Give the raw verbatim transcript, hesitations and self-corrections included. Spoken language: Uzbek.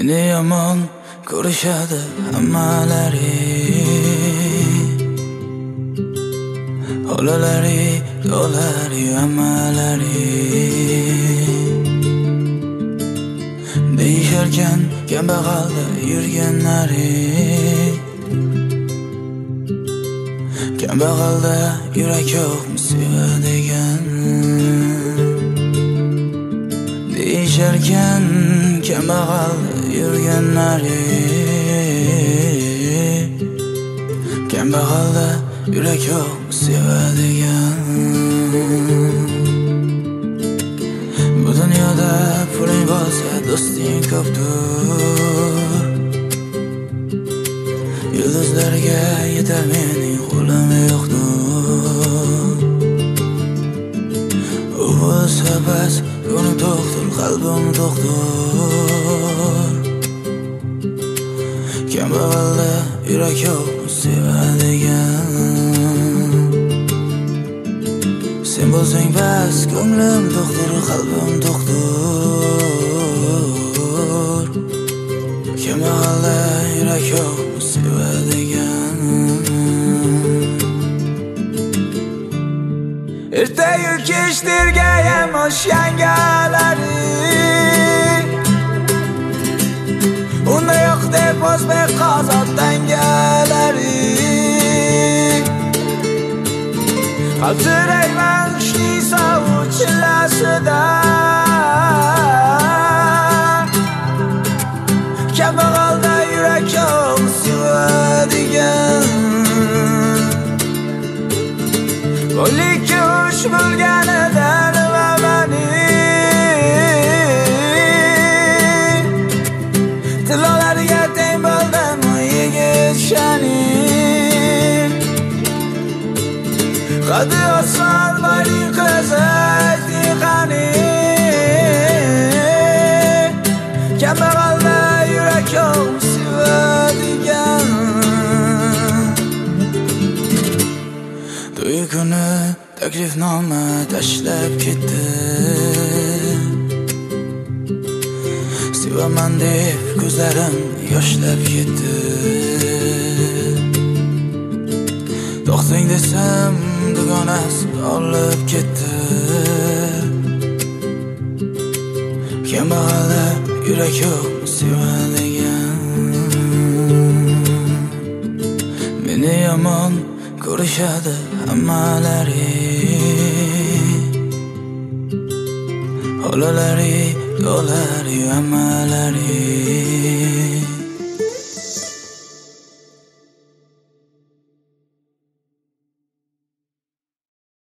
Meni yomon ko'rishadi hammalari, olalari, dolari, hammalari. Deyisharkan kambag'alda yurganlari, kambag'alda yurak yo'qmi sevadigan. Deyisharkan kambag'alda yurganlari, kambag'alda yurak yo'qmi sevadigan. Bu dunyoda puling bo'lsa do'sting ko'pdir, yulduzlarga yetar mening qo'lim yo'qdir. U bo'lsa bas ko'nglim to'qdir, qalbim to'qdir. Kambag'alda yurak yo'qmi sevadigan. Sen bo'lsang bas ko'nglim to'qdir, qalbim to'qdir. Kambag'alda yurak yo'qmi sevadigan. Ertayu kechtirga yamosh yangalari, unda yo'q deb o'zbek qozoq dangalari. Qaltirayman qishning sovuq chillasida, kambag'alda yurak yo'qmi sevadigan. Qo'llikka uch bo'lganidan va mani tilolariga teng bo'ldim yigit shanim. Qadi oson boring qizi qani, kambag'alda yurak yo'qmi sevadigan. To'y kuni taklifnoma tashlab ketdi, sevaman deb ko'zlarim yoshlab ketdi. To'xtang desam dugonasi olib ketdi. Kambag'alda yurak yo'qmi sevadigan. Meni yomon ko'rishadi hammalari, olalari, dolari, hammalari.